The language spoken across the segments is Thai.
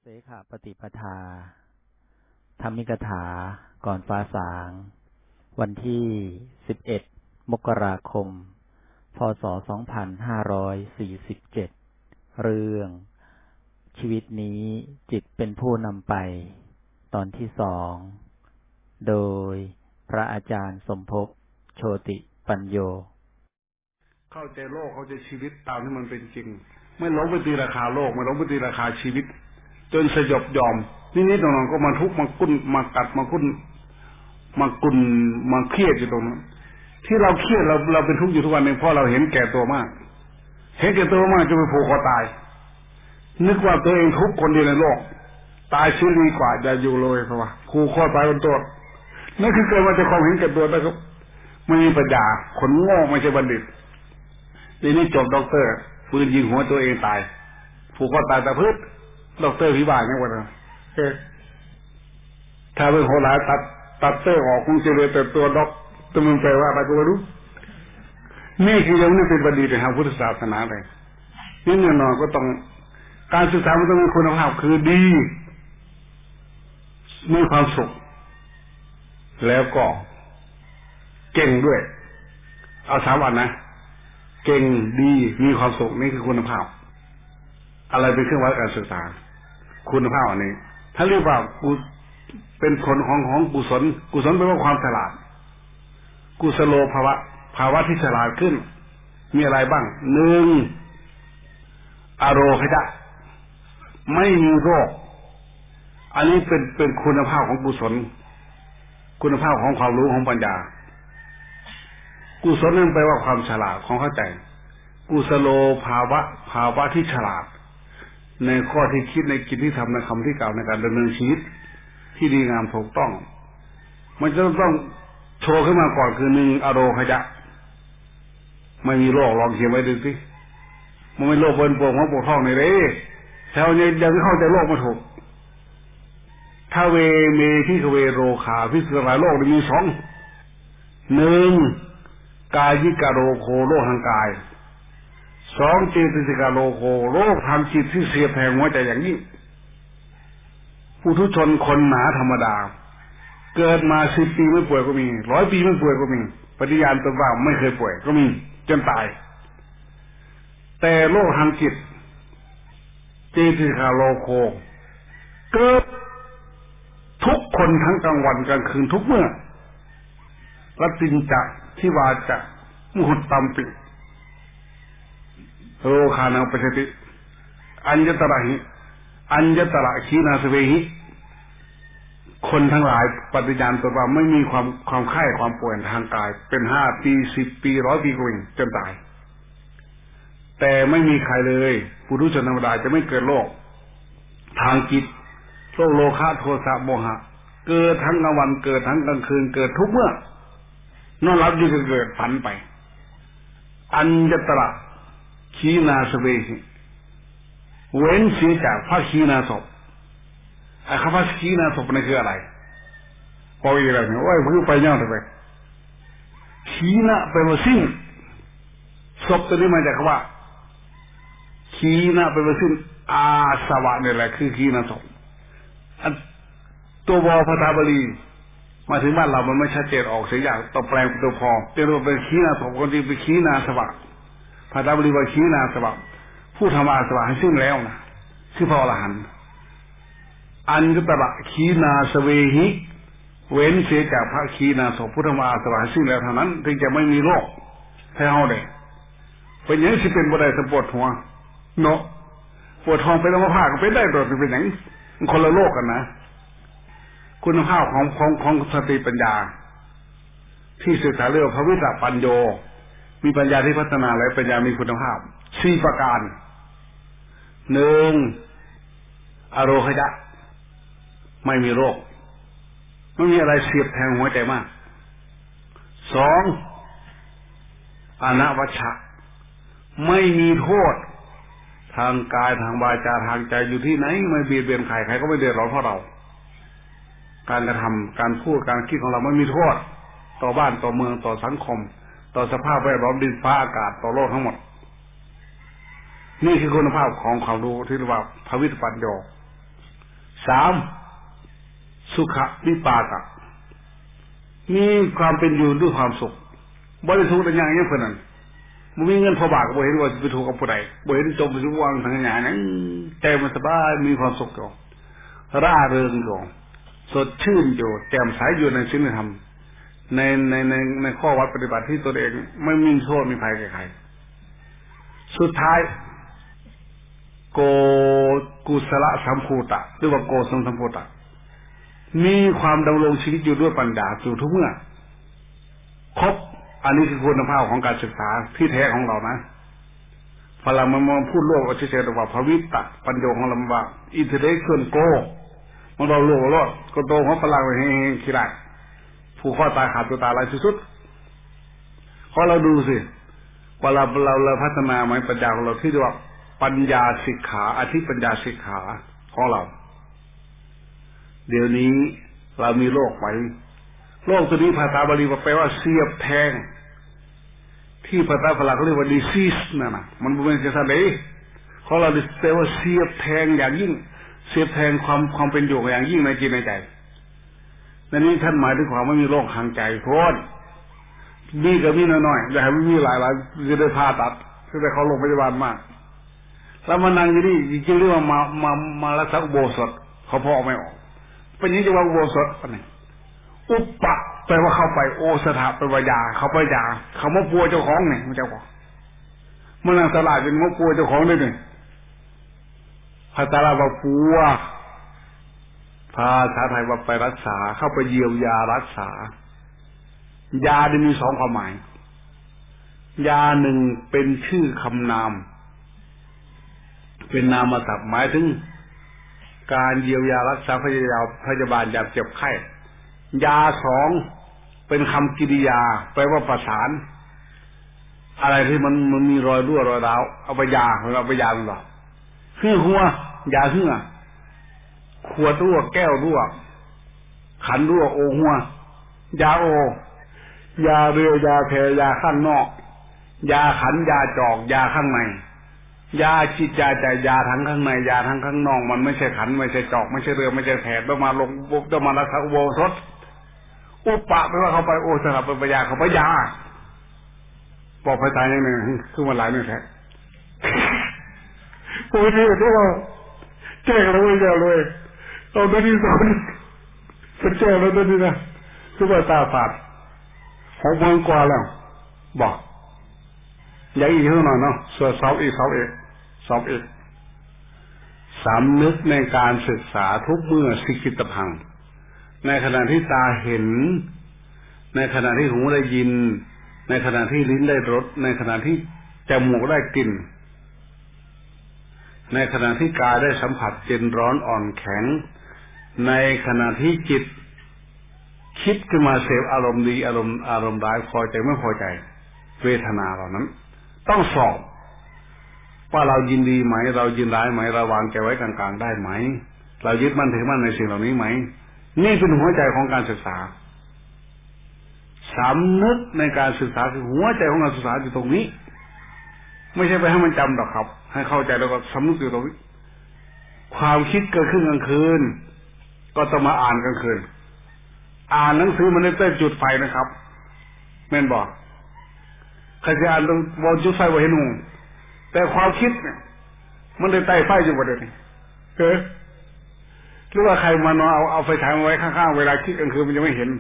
เสขปฏิปทาธรรมิกถาก่อนฟ้าสางวันที่11 มกราคม พ.ศ. 2547เรื่องชีวิตนี้จิตเป็นผู้นำไปตอนที่2โดยพระอาจารย์สมภพโชติปัญโยเข้าใจโลกเข้าใจชีวิตตามที่มันเป็นจริงไม่หลงไปตีราคาโลกไม่หลงไปตีราคาชีวิตจนสยบยอมนิดๆหน่อยๆก็มาทุกข์มากุ้นมากัดมากุ้นมากุนมาเครียดอยู่ตรงนั้นที่เราเครียดเราเป็นทุกข์อยู่ทุกวันนี้เพราะเราเห็นแก่ตัวมากเห็นแก่ตัวมากจะไปผูกคอตายนึกว่าตัวเองทุกข์คนเดียวในโลกตายชีวิตดีกว่าจะอยู่เลยเพราะว่าผูกคอตายบนตัวนั่นคือเกิดมาจากความเห็นแก่ตัวนะครับไม่มีปัญญาคนโง่ไม่ใช่บัณฑิตทีนี้จบด็อกเตอร์ปืนยิงหัวตัวเองตายผูกคอตายแต่พืชด็อกเตอร์พิบาลเนี่ยวันนั้นถ้าเป็นโหราตัดเตอร์ออกคงจะเลยแต่ตัวด็อกตัวมันแปลว่าอะไรก็ไม่รู้นี่คือยังไม่เป็นบัณฑิตในทางพุทธศาสนาเลยนี่แน่นอนก็ต้องการศึกษามันต้องมีคุณภาพคือดีมีความสุขแล้วก็เก่งด้วยเอา3 วันนะเก่งดีมีความสุขนี่คือคุณภาพอะไรเป็นเครื่องวัดการศึกษาคุณภาพอันนี้ถ้าเรียกว่าเป็นผลของกุศลแปลว่าความฉลาดกุศโลภาวะที่ฉลาดขึ้นมีอะไรบ้าง1อโรคยะไม่มีโรคอันนี้เป็นคุณภาพของกุศลคุณภาพของความรู้ของปัญญากุศลนั่นแปลว่าความฉลาดของเข้าใจกุศโลภาวะที่ฉลาดในข้อที่คิดในกิจที่ทำในคำที่กล่าวในการดำเนินชีวิตที่ดีงามถูกต้องมันจะต้องโชว์ขึ้นมาก่อนคือ1อโรคยะไม่มีโรคลองเขียนไว้ดูสิมันไม่โรคบนปวดหัวปวดท้องในเลยแถวนี้ยังไม่เข้าใจโรคมาถูกถ้าเวเมที่เวโรคาพิสราโรคมี1กายิกาโรโคโรคทางกาย2เจตสิกาโรโคโรคทางจิตที่เสียบแทงหัวใจอย่างนี้ปุถุชนคนหนาธรรมดาเกิดมา10 ปีไม่ป่วยก็มี100 ปีไม่ป่วยก็มีปฏิญาณตนว่าไม่เคยป่วยก็มีจนตายแต่โรคทางจิตเจตสิกาโรโคเกิดทุกคนทั้งกลางวันกลางคืนทุกเมื่อรัตตินจะทิวาจะมุหุตตัมปิโรคานังปัจจติอัญญตระหิอัญญตระขีนาสเวหิคนทั้งหลายปฏิญาณตนว่าไม่มีความไข้ความป่วยทางกายเป็น5 ปี10 ปี100 ปีก็มีจนตายแต่ไม่มีใครเลยปุถุชนธรรมดาจะไม่เกิดโรคทางจิตโรคโลภะโทสะโมหะเกิดทั้งกลางวันเกิดทั้งกลางคืนเกิดทุกเมื่อนอนหลับอยู่ก็เกิดฝันไปอัญญตระขีนาสเวหิเว้นเสียจากพระขีณาสพไอ้คำว่าขีณาสพนี่คืออะไรพออีกแล้วเนี่ยโอ้ยเพิ่งไปย่อไปขีณะแปลว่าสิ้นศพตัวนี้มาจากคำว่าขีณะแปลว่าสิ้นอาสวะนี่แหละคือขีณาสพตัววภาษาบาลีมาถึงบ้านเรามันไม่ชัดเจนออกเสียอย่างต้องแปลงตัวพอเรียกว่าเป็นขีณาสพคนที่เป็นขีณาสวะภาษาบาลีว่าขีณาสวะผู้ทำอาสวะให้สิ้นแล้วนะคือพระอรหันต์อัญญตระขีนาสเวหิเว้นเสียจากพระขีณาสพผู้ทำอาสวะให้สิ้นแล้วเท่านั้นถึงจะไม่มีโรคให้เฮาได้เป็นอย่างนี้ที่เป็นบ่ได้สปวดหัวเนาะปวดท้องเป็นอัมพาตก็เป็นได้ตัวเป็นอย่างคนละโลกกันนะคุณภาพของสติปัญญาที่ศึกษาเรื่องพระวิสัชปัญโยมีปัญญาที่พัฒนาและปัญญามีคุณภาพ4 ประการ1อโรคยะไม่มีโรคไม่มีอะไรเสียบแทงหัวใจมาก2อนัวัชชะไม่มีโทษทางกายทางวาจาทางใจอยู่ที่ไหนไม่เบียดเบียนใครใครก็ไม่เดือดร้อนเพราะเราการกระทำการพูดการคิดของเราไม่มีโทษต่อบ้านต่อเมืองต่อสังคมต่อสภาพแวดล้อมดินฟ้าอากาศต่อโลกทั้งหมดนี่คือคุณภาพของความรู้ที่เรียกว่าภวิตปัญโย 3สุขวิปากะมีความเป็นอยู่ด้วยความสุขบ่ได้ทุกข์ได้ยากอย่างเพิ่นนั่นบ่มีเงินพอบาทก็บ่เห็นว่าสิไปทุกข์กับผู้ใดบ่เห็นจมไปสู่วังทางหยังนั้นใจมันสบายมีความสุขอยู่ร่าเริงอยู่สดชื่นอยู่แจ่มใสอยู่ในศีลธรรมในข้อวัดปฏิบัติที่ตัวเองไม่มีโทษมีภัยแก่ใครสุดท้ายโกกุศลสัมภูตะหรือว่าโกสัมภูตะมีความดำรงชีวิตอยู่ด้วยปัญญาอยู่ทุกเมื่อครบอันนี้คือคุณภาพของการศึกษาที่แท้ของเรานะพอเรามาพูดโลกเอาเฉยๆว่าภวิตะปัญโยของเราว่าอินเทอร์เน็ตเคลื่อนโกมันเราโลกก็โตของพลังไปให้ขี้ได้ผู้ข้อตายขาดตัวตายอะไรสุดๆเพราะเราดูสิว่าเราพัฒนาไหมปัญญาของเราที่เรียกว่าปัญญาสิกขาอธิปัญญาสิกขาของเราเดี๋ยวนี้เรามีโลกไปโลกตัวนี้ภาษาบาลีแปลว่าเสียบแทงที่ภาษาฝรั่งเขาเรียกว่า disease นั่นน่ะมันเป็นจะอะไรของเราแปลว่าเสียบแทงอย่างยิ่งเสียบแทงความเป็นอยู่อย่างยิ่งในจิตในใจนั่นนี้ท่านหมายถึงความไม่มีโรคทางใจโทษมีก็มีน้อยๆอย่าให้มันมีหลายๆจะได้ผ่าตัดจะได้เข้าโรงพยาบาลมากแล้วมานั่งอยู่นี่จริงๆเรียกว่ามารักษาอุโบสถเขาพอไม่ออกเป็นอย่างนี้จะว่าอุโบสถปะเนี่ยอุปปะแปลว่าเข้าไปโอสถะแปลว่ายาเขาไปยาเขามาปัวเจ้าของเนี่ยมันเจ้าของเมื่อนางสลาดเป็นมาปัวเจ้าของด้วยเนี่ยภาษาลาวว่าปัวภาษาไทยว่าไปรักษาเข้าไปเยียวยารักษายาได้มีสองความหมายยาหนึ่งเป็นชื่อคำนามเป็นนามศัพท์หมายถึงการเยียวยารักษาพยาบาลยามเจ็บไข้ยาสองเป็นคำกริยาแปลว่าประสานอะไรที่มันมีรอยรั่วรอยร้าวเอาไปยามันหรอคือหัวยาเหื่อขวดรั่วแก้วรั่วขันรั่วโอหัวยาโอยาเรือยาแพรยาข้างนอกยาขันยาจอกยาข้างในยาจิตยาใจยาทั้งข้างในยาทั้งข้างนอกมันไม่ใช่ขันไม่ใช่จอกไม่ใช่เรือไม่ใช่แพรต้องมาลงต้องมารักษาอุโบสถอุปปะแปลว่าเขาไปโอสถะเป็นปัญญาเขาไปยาบอกไปตายอย่างหนึ่งคือมันหลายหนึ่งแท้โอ้ยนี่ที่ว่าแจ้งเราไม่แจ้งเลยเอาตัวนี้สอนเป็นแจ้งแล้วตัวนี้นะคือว่าตาฝาด6 โมงกว่าแล้วบอกอย่างอีกเท่านั้นเนาะส่วนสอบอีกสำนึกในการศึกษาทุกเมื่อสิกิตพังในขณะที่ตาเห็นในขณะที่หูได้ยินในขณะที่ลิ้นได้รสในขณะที่จมูกได้กลิ่นในขณะที่กายได้สัมผัสเย็นร้อนอ่อนแข็งในขณะที่จิตคิดขึ้นมาเสพอารมณ์ดีอารมณ์ร้ายพอใจไม่พอใจเวทนาเหล่านั้นต้องสอบว่าเรายินดีไหมเรายินร้ายไหมเราวางใจไว้กลางๆได้ไหมเรายึดมั่นถือมั่นในสิ่งเหล่านี้ไหมนี่เป็นหัวใจของการศึกษาสำนึกในการศึกษาคือหัวใจของการศึกษาอยู่ตรงนี้ไม่ใช่ไปให้มันจำหรอกครับให้เข้าใจแล้วก็สำนึกอยู่ตรงนี้ความคิดเกิดขึ้นกลางคืนก็ต้องมาอ่านกลางคืนอ่านหนังสือมันได้แต่จุดไฟนะครับแม่นบอกใครจะอ่านต้องวางจุดไฟไว้ให้หนุ่มแต่ความคิดเนี่ยมันได้ใต้ไฟอยู่ประเดี๋ยวนี้หรือว่าใครมานอนเอาไฟฉายมาไว้ข้างๆเวลาคิดกลางคืนมันจะไม่เห็น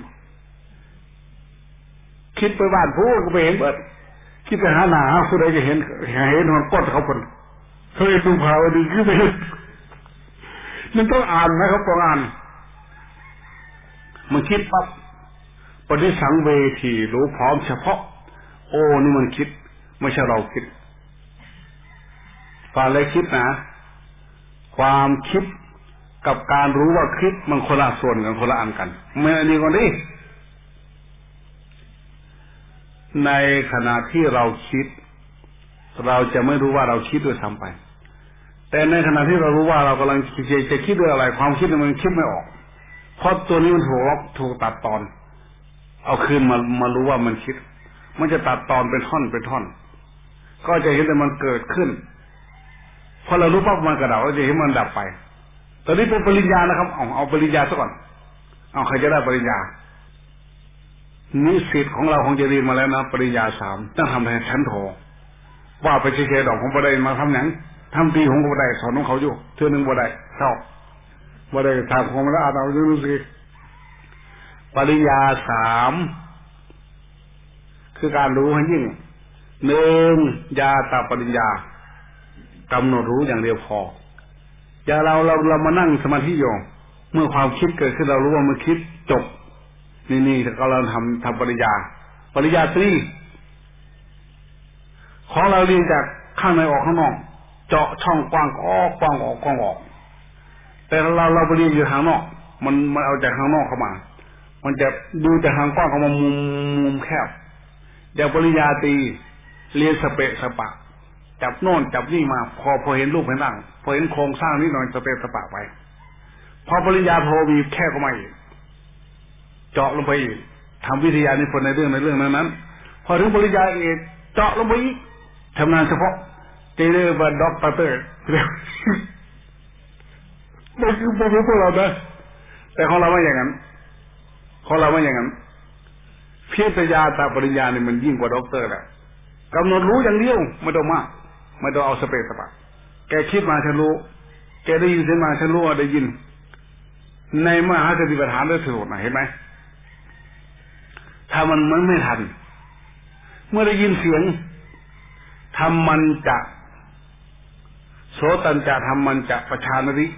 คิดไปบ้านผู้ก็ไปเห็นเบิดคิดไปหาหนาผู้ใดจะเห็นหอนก้นเขาคนเคยดูข่าวดีขึ้นไปมันต้องอ่านนะครับต้องอ่านมันคิดปั๊บปฏิสังเวทีรู้พร้อมเฉพาะโอ้นี่มันคิดไม่ใช่เราคิดความอะไรคิดนะความคิดกับการรู้ว่าคิดมันคนละส่วนกันคนละอันกันไม่อันนี้ก่อนดิในขณะที่เราคิดเราจะไม่รู้ว่าเราคิดด้วยซ้ำไปแต่ในขณะที่เรารู้ว่าเรากำลังจะคิดด้วยอะไรความคิดมันคิดไม่ออกเพราะตัวนี้มันถูกตัดตอนเอาคืนมารู้ว่ามันคิดมันจะตัดตอนเป็นท่อนก็จะเห็นแต่มันเกิดขึ้นพอเรารู้ปั๊บมันกระดับเราจะเห็นมันดับไปตอนนี้เป็นปริญญานะครับเอาปริญญาซะก่อนเอาใครจะได้ปริญญานิสิตของเราคงจะเรียนมาแล้วนะปริญญา3ต้องทำในชั้นโทว่าไปเฉยๆดอกผมบ่ได้มาทำหนังทำตีผมก็บ่ได้สอนของเขาอยู่เทื่อนึงบ่ได้ชอบบ่ได้ทางของมันแล้วอ่านเอาดูสิปริญญา3คือการรู้ให้ยิ่ง1ญาตปริญญากำหนดรู้อย่างเดียวพออย่าเรามานั่งสมาธิอยู่เมื่อความคิดเกิดขึ้นเรารู้ว่ามันคิดจบนี่เราทำปริญญาตรีของเราเรียนจากข้างในออกข้างนอกเจาะช่องกว้างออกกว้างออกแต่เราไปเรียนอยู่ทางนอกมันเอาจากข้างนอกเข้ามามันจะดูจากทางกว้างเข้ามามุมแคบอย่างปริญญาตรีเรียนสเปะสปะจับโน่นจับนี่มาพอเห็นรูปเห็นร่างพอเห็นโครงสร้างนิดหน่อยสเปะสปะไปพอปริญญาโทมีแค่ก็ไม่เจาะลงไปอีกทำวิทยานิพนธ์ในเรื่องนั้นพอถึงปริญญาเอกเจาะลงไปอีกทำงานเฉพาะเจเรียกว่าด็อกเตอร์มันคือพวกเรานะแต่ของเราไม่อย่างนั้นเพียรญาตาปริญญาเนี่ยมันยิ่งกว่าด็อกเตอร์แหละกำหนดรู้อย่างเดียวไม่ต้องมากไม่ต้องเอาสเปซสปะแกคิดมาฉันรู้แกได้ยินเสียงมาฉันรู้ว่าได้ยินในมหาสติปัฏฐานได้สรุปนะเห็นไหมถ้ามันไม่ทันเมื่อได้ยินเสียงทำมันจะโสตัญจะทำมันจะประชานริ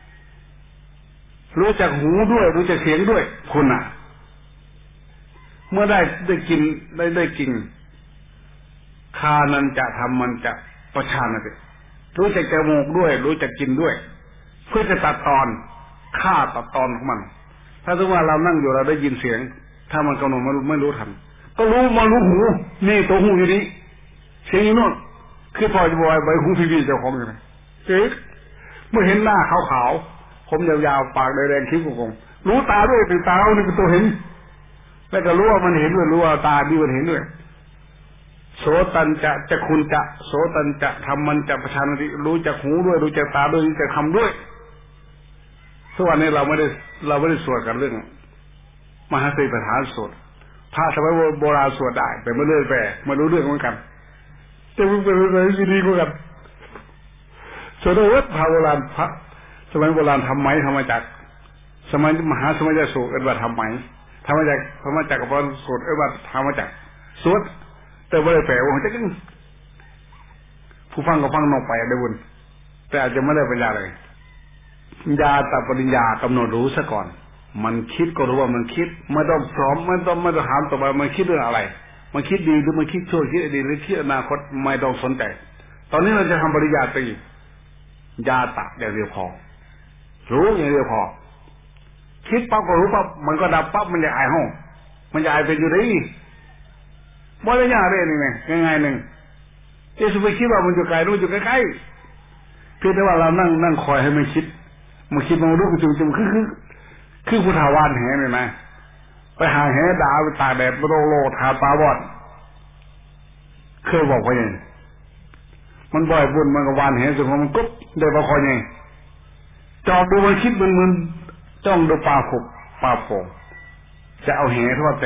รู้จักหูด้วยรู้จักเสียงด้วยคุณน่ะเมื่อได้กินได้กินคานันจะทำมันจะประชานริรู้จักจมูกด้วยรู้จักกินด้วยเพื่อจะตัดตอนฆ่าตัดตอนของมันถ้าสมมติว่าเรานั่งอยู่เราได้ยินเสียงถ้ามันกำหนดไม่รู้ทันก็รู้มารู้หูนี่ตัวหูอยู่นี้เสียงอยู่โน่นคือพอจะบอกใบหูพี่เจ้าของอยู่ไหนเมื่อเห็นหน้าขาวๆผมยาวๆปากแดงๆคิ้วโกงรู้ตาด้วยเป็นตาเอานี่เป็นตัวเห็นแล้วก็รู้ว่ามันเห็นด้วยรู้ว่าตาดีมันเห็นด้วยโสตัญจะคุณจะโสตัญจะทำมันจะประชานริรู้จักหูด้วยรู้จักตาด้วยรู้จักคำด้วยทุกวันนี้เราไม่ได้สวดกันเรื่องมหาสติปัฏฐานสวดพระสมัยโบราณสวดได้แต่ไม่เลื่อนแปลไม่รู้เรื่องเหมือนกันจะเป็นอะไรที่ดีกว่ากันสวดวัดพระโบราณพระสมัยโบราณทำไหมทำมาจากสมัยมหาสมัยจะสวดว่าทำไหมทำมาจากกับพระสวดว่าทำมาจากสวดแต่ไม่ได้แปลว่าจะกินผู้ฟังก็ฟังนอกไปได้บุญแต่อาจจะไม่ได้ปัญญาเลยญาตปริญญากำหนดรู้ซะก่อนมันคิดก็รู้ว่ามันคิดไม่ต้องพร้อมไม่ต้องถามต่อไปมันคิดเรื่องอะไรมันคิดดีหรือมันคิดชั่วคิดดีหรือคิดอนาคตไม่ต้องสนใจตอนนี้เราจะทำปริญญาตรีญาตะอย่างเดียวพอรู้อย่างเดียวพอคิดปั๊บก็รู้ปั๊บมันก็ดับปั๊บมันจะอายห้องมันจะอายเป็นอยู่ได้บ่ได้ยากเลยนี่ไงง่ายๆหนึ่งเจ้าสุไปคิดว่ามันอยู่ไกลรู้อยู่ใกล้ๆเพียงแต่ว่าเรานั่งคอยให้มันคิดมันรู้จุ่มคือผู้ทาวานแหเนี่ยนะไปหาแหด่าไปตากแดดโลทาปลาบอดเคยบอกว่าไงมันบ่อยบุญมันก็วานแหจนมันกุ๊บได้ปลาคอยไงจอบดูมันคิดมันจ้องดูปลาขบปลาโป่งจะเอาแหทอดไป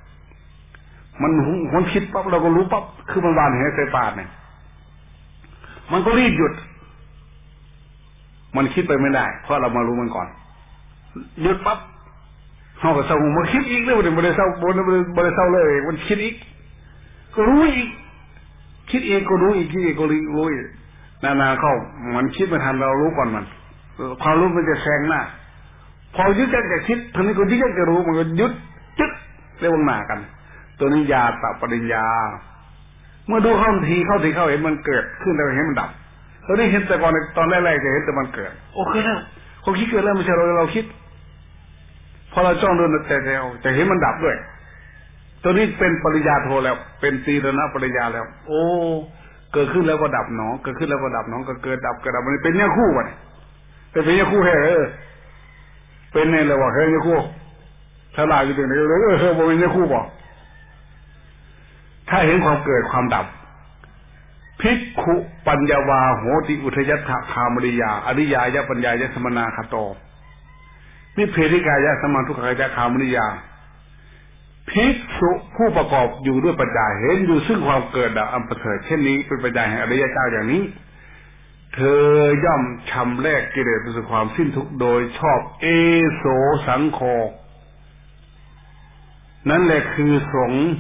มันคิดปั๊บเราก็รู้ปั๊บคือมันวานแหใส่ปลาเนี่ยมันก็รีบหยุดมันคิดไปไม่ได้เพราะเรามารู้มันก่อนหยุดปั๊บเขาก็เศร้ามาคิดอีกเลยไม่ได้เศร้าบนไม่ได้เศร้าเลยมันคิดอีกก็รู้อีกคิดเองก็รู้อีกคิดเองก็รู้อีกนานๆเข้ามันคิดไม่ทันเรารู้ก่อนมันความรู้มันจะแซงหน้าพอยึดกันจะคิดทางนี้ก็ยึดกันจะรู้มันก็ยึดจึ๊กเรียกว่าหนากันตัวนี้ญาตปริญญาเมื่อดูเข้าทีเห็นมันเกิดขึ้นแล้วเห็นมันดับตอนนี้เห็นแต่ก่อนตอนแรกๆจะเห็นแต่มันเกิดโอเคแล้วเขาคิดเกิดแล้วไม่ใช่เราคิดพอเราจ้องดูแต่จะเห็นมันดับด้วยตัวนี้เป็นปริญญาโทแล้วเป็นตีรณปริญญาแล้วโอ้เกิดขึ้นแล้วก็ดับหนอเกิดขึ้นแล้วก็ดับหนอก็เกิดดับมันเป็นเนี่ยคู่วะเป็นเนี่ยคู่แห่เป็นเนี่ยเลยว่าเฮ้ยเนี่ยคู่ฉลาดอยู่ตรงไหนเลยเป็นเนี่ยคู่บอกถ้าเห็นความเกิดความดับภิกขุปัญญาวาโหติอุทยัตถคามริยาอริยายะปัญญายะสมนาคโตนิเพธิกายะสมาทุกขายะคามริยาภิกษุผู้ประกอบอยู่ด้วยปัญญาเห็นอยู่ซึ่งความเกิดดับอันประเสริฐเช่นนี้เป็นปัญญาแห่งอริยเจ้าอย่างนี้เธอย่อมชำแรกกิเลสไปสู่ความสิ้นทุกข์โดยชอบเอโสสังโฆนั่นแหละคือสงฆ์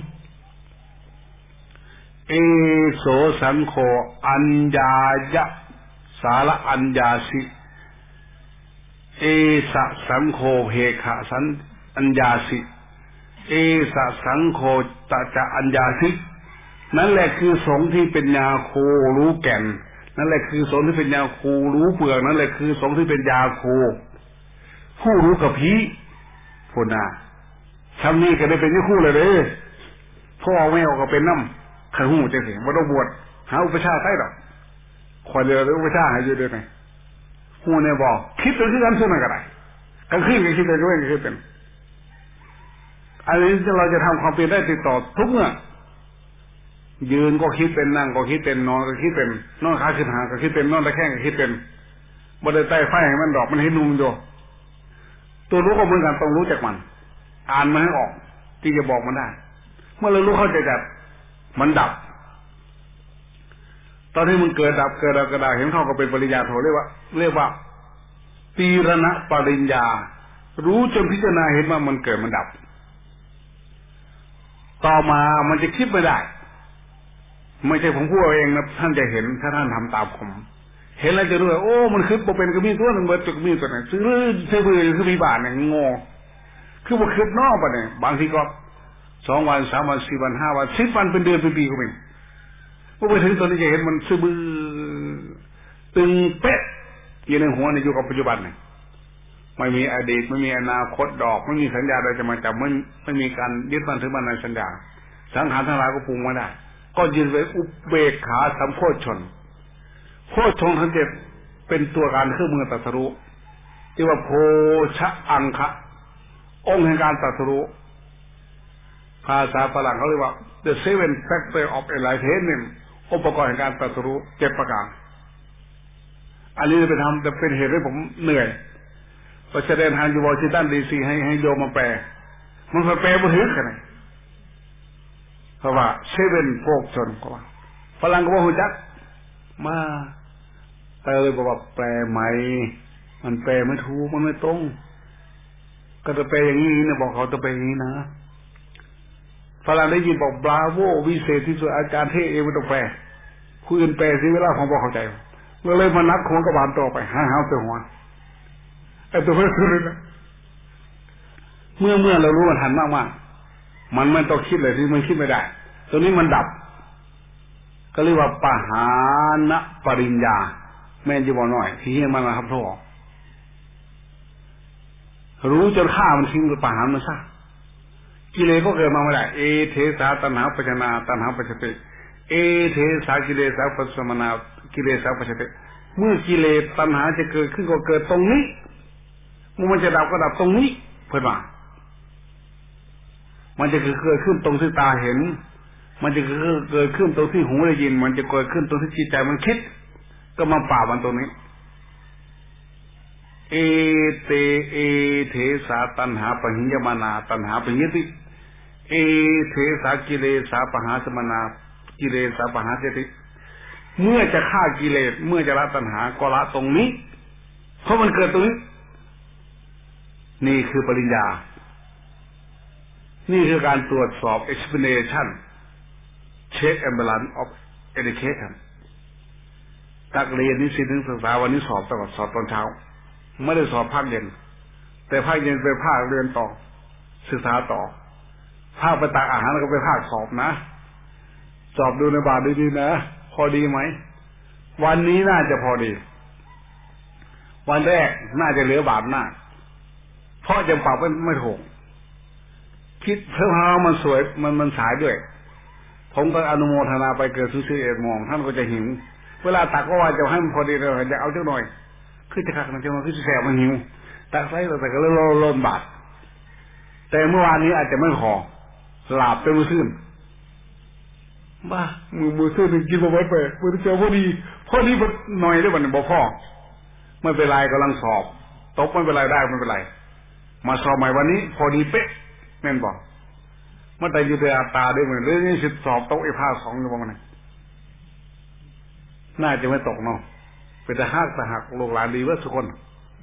เอโสสังโฆอัญญายะสาระอัญญาสิเอสะสังโฆเพขะสันอัญญาสิเอสะสังโฆตะจะอัญญาสินั่นแหละคือสงฆ์ที่เป็นยาโครู้แก่นนั่นแหละคือสงฆ์ที่เป็นยาโครู้เปลือกนั่นแหละคือสงฆ์ที่เป็นยาโคผู้รู้กับผีพูดนะทำนี่ก็ได้เป็นยี่คู่เลยพ่อแม่ก็เป็นน้ำขันหูจะเสียว่าต้องบวชหาอุปชาใต้ดอกควรเดือดอุปชาให้อยู่ด้วยไงหูเนี่ยบอกคิดเป็นที่กันส่วนไหนก็ได้กลางคืนก็คิดเป็นด้วยก็คิดเป็นอันนี้เราจะทำความเป็นได้ติดต่อทุกเมื่อยืนก็คิดเป็นนั่งก็คิดเป็นนอนก็คิดเป็นนอนขาขึ้นหางก็คิดเป็นนอนตะแคงก็คิดเป็นบ่ได้ใต้ไฟให้มันดอกมันให้นุ่มโยตัวรู้ก็เหมือนกันต้องรู้จักมันอ่านมันให้ออกที่จะบอกมันได้เมื่อเรารู้เข้าใจจัดมันดับตอนที่มันเกิดดับกระดาษเห็นเข้าก็เป็นปริญญาโทเรียกว่าตีรณปริญญารู้จนพิจารณาเห็นว่ามันเกิดมันดับต่อมามันจะคิดไม่ได้ไม่ใช่ผมพูดเองนะท่านจะเห็นถ้าท่านทำตามผมเห็นแล้วจะรู้ว่าโอ้มันคิดบ่เป็นก็มีตัวหนึ่งเบิดก็มีตัวไหนซื้อคือมีบาทเนี่ยงอคือว่าคิดนอกไปเนี่ยบางทีก็2 วัน 3 วัน 4 วัน 5 วัน 10 วันเป็นเดือนเป็นปีก็มีพอไปถึงตอนนี้จะเห็นมันซื่อบื้อตึงเป๊ะอยู่ในหัวในอยู่กับปัจจุบันเนี่ยไม่มีอดีตไม่มีอนาคตดอกไม่มีสัญญาใดจะมาจับไม่มีการยึดมั่นถือมั่นในสัญญาสังขารทั้งหลายก็ปรุงมาได้ก็ยืนไว้อุเบกขาสัมโพชฌงค์โพชฌงค์ทั้ง7เป็นตัวการเครื่องมือตรัสรู้ที่ว่าโพชะอังคะองค์แห่งการตรัสรู้ภาษาฝรั่งเขาเรียกว่า the 7 factor of enlightenment องค์ประกอบแห่งการตรัสรู้7ประการอันนี้จะเป็นเหตุให้ผมเหนื่อยไปแสดงทางอยู่วอชิงตันดีซีให้โยมมาแปลมันแปลบ่ถึงกันเลยเพราะว่า7โภคชนก็ว่าฝรั่งก็บ่ฮู้จักมาแต่เลยบอกว่าแปลใหม่มันแปลไม่ถูกมันไม่ตรงก็จะแปลอย่างนี้นะบอกเขาจะแปลอย่างนี้นะฝรั่งได้ยินบอกบราโววิเศษที่สุดอาจารย์เทเอไม่ต้องแปลผู้อื่นแปลสิเวลาของบอกเข้าใจเราเลยมานัดของกบาลต่อไปหาตัวหัวไอ้ตัวเพื่อนเลยนะเมื่อเรารู้มันทันมากๆมันไม่ต้องคิดเลยที่มันคิดไม่ได้ตัวนี้มันดับก็เรียกว่าปหานปริญญาแม่นจะบอกหน่อยที่ให้มันนะครับพ่อรู้จนฆ่ามันทิ้งไปปหานมันซะกิเลสก็เกิดมาไม่ได้เอเทสาตัณหาปัจจนาตัณหาปัจจติเอเทสากิเลสาปัสสมนากิเลสาปัจจติเมื่อกิเลสตัณหาจะเกิดขึ้นก็เกิดตรงนี้เมื่อมันจะดับก็ดับตรงนี้เพื่อนว่ามันจะเกิดขึ้นตรงที่ตาเห็นมันจะเกิดขึ้นตรงที่หูได้ยินมันจะเกิดขึ้นตรงที่จิตใจมันคิดก็มาป่ามันตรงนี้เอเทสาตัณหาปหิยมานาตัณหาปหิยติเอเทสากิเลสาปหาสมนากิเลสาปหาเจติเมื่อจะฆ่ากิเลสเมื่อจะละตัณหาก็ละตรงนี้เพราะมันเกิดตรงนี้นี่คือปริญญานี่คือการตรวจสอบ explanation check and balance of education นักเรียนนิสิตนักศึกษาวันนี้สอบตอนเช้าไม่ได้สอบภาคเย็นแต่ภาคเย็นไปภาคเรียนต่อศึกษาต่อภาคไปตักอาหารแล้วก็ไปภาคสอบนะสอบดูในบาทดีๆนะพอดีไหมวันนี้น่าจะพอดีวันแรกน่าจะเหลือบาทหน้าเพราะจะปรับไม่ถูกคิดเพื่อให้มันสวยมันสายด้วยผมก็อนุโมทนาไปเกิด11 โมงท่านก็จะหิวเวลาตักก็ว่าจะให้มันพอดีเลยจะเอาเจ้าหน่อยคือจะขัดมันจะมาคือแสบมันหิวตักใส่แต่ก็เลยล้นบาทแต่เมื่อวานนี้อาจจะไม่พอหลาบไปมือขึ้นบ้ามือซื้อหนึ่งกินมาไว้ไปมือเจอพอดีมันหน่อยได้วันหนึ่งบ่พ่อไม่เป็นไรกำลังสอบตกไม่เป็นไรได้ไม่เป็นไรมาสอบใหม่วันนี้พอดีเป๊ะแม่นบอกเมื่อแต่อยู่ในอัตราได้เหมือนเรื่องนี้สิสอบตกไอ้ภาค2อยู่บ้างไงน่าจะไม่ตกเนาะเป็นแต่หักลูกหลานดีว่าทุกคน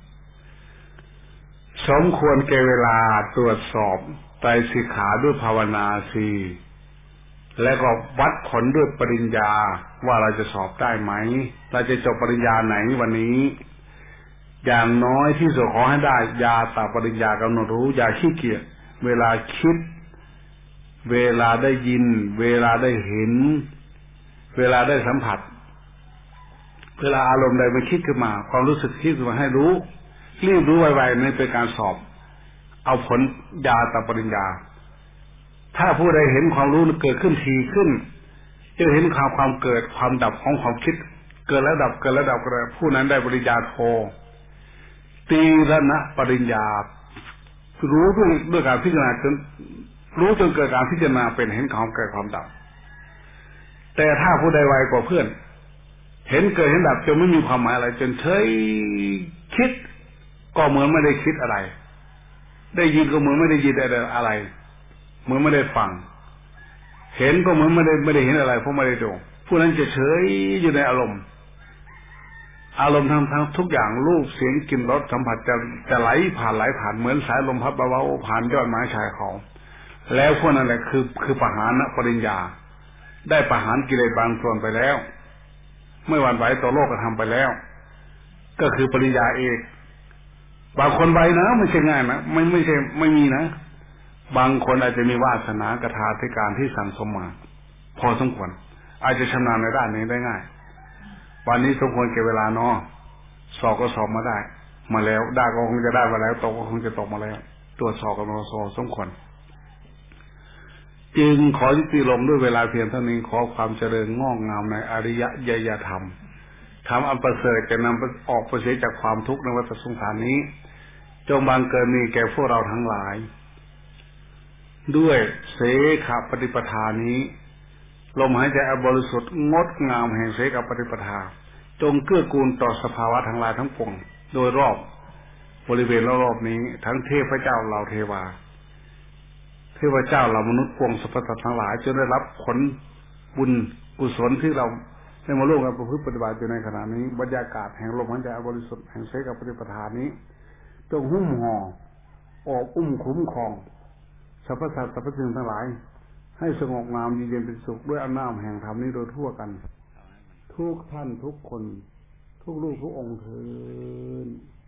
สมควรแก่เวลาตรวจสอบไตรสิกขาด้วยภาวนาสีและก็วัดผลด้วยปริญญาว่าเราจะสอบได้ไหมเราจะจบปริญญาไหนวันนี้อย่างน้อยที่สุดขอให้ได้ยาตาปริญญากำหนดรู้อย่าขี้เกียจเวลาคิดเวลาได้ยินเวลาได้เห็นเวลาได้สัมผัสเวลาอารมณ์ใดมันคิดขึ้นมาความรู้สึกคิดขึ้นมาให้รู้รีบรู้ไวๆนี่เป็นการสอบเอาผลยาตาปริญญาถ้าผู้ใดเห็นความรู้เกิดขึ้นทีขึ้นจะเห็นความเกิดความดับของความคิดเกิดแล้วดับเกิดแล้วดับผู้นั้นได้ปริญญาโทตีระนะปริญญารู้ด้วยการพิจารณาจนรู้จนเกิดการพิจารณาเป็นเห็นความเกิดความดับแต่ถ้าผู้ใดไวกว่าเพื่อนเห็นเกิดเห็นดับจนไม่มีความหมายอะไรจนเฉยคิดก็เหมือนไม่ได้คิดอะไรได้ยินก็เหมือนไม่ได้ยินอะไรเหมือนไม่ได้ฟังเห็นก็เหมือนไม่ได้เห็นอะไรเพราะไม่ได้ดูผู้นั้นจะเฉยอยู่ในอารมณ์ทั้งทุกอย่างรูปเสียงกลิ่นรสสัมผัสจะไหลผ่านเหมือนสายลมพัดเบาๆผ่านยอดไม้ชายเขาแล้วพวกนั้นแหละคือปหานปริญญาได้ปหานกิเลสบางส่วนไปแล้วเมื่อวันไหวต่อโลกก็ทำไปแล้วก็คือปริญญาเอกบางคนไวนะไม่ใช่ง่ายนะไม่ใช่ไม่มีนะบางคนอาจจะมีวาสนากถาธิการที่สั่งสมมาพอสมควรอาจจะชำนาญในด้านนี้ได้ง่ายวันนี้สมควรเก็บเวลาเนาะสอบก็สอบมาได้มาแล้วได้ก็คงจะได้มาแล้วตกก็คงจะตกมาแล้วตรวจสอบกับนสสมควรจึงขอยุติลงด้วยเวลาเพียงเท่านี้ขอความเจริญงอกงามในอริยญยธรรมทำอันประเสริฐจะนำออกไปเสียจากความทุกข์ในวัฏสงสารนี้จงบังเกิดมีแก่พวกเราทั้งหลายด้วยเสขปฏิปทานี้ลมหายใจบริสุทธิ์งดงามแห่งเสขปฏิปทาจงเกื้อกูลต่อสภาวะทั้งหลายทั้งปวงโดยรอบบริเวณรอบๆนี้ทั้งเทพเจ้าเหล่าเทวาเทพเจ้าเหล่ามนุษย์ปวงสรรพสัตว์ทั้งหลายจนได้รับผลบุญกุศลที่เราได้มาร่วมกันประพฤติปฏิบัติอยู่ในขณะนี้บรรยากาศแห่งลมหายใจบริสุทธิ์แห่งเสขปฏิปทานี้จงหุ้มห่ออบคุ้มครองสรรพสัตว์สรรพสิ่งทั้งหลายให้สงบงามเย็นเป็นสุขด้วยอำนาจแห่งธรรมนี้โดยทั่วกันทุกท่านทุกคนทุกลูกทุกองค์เถิด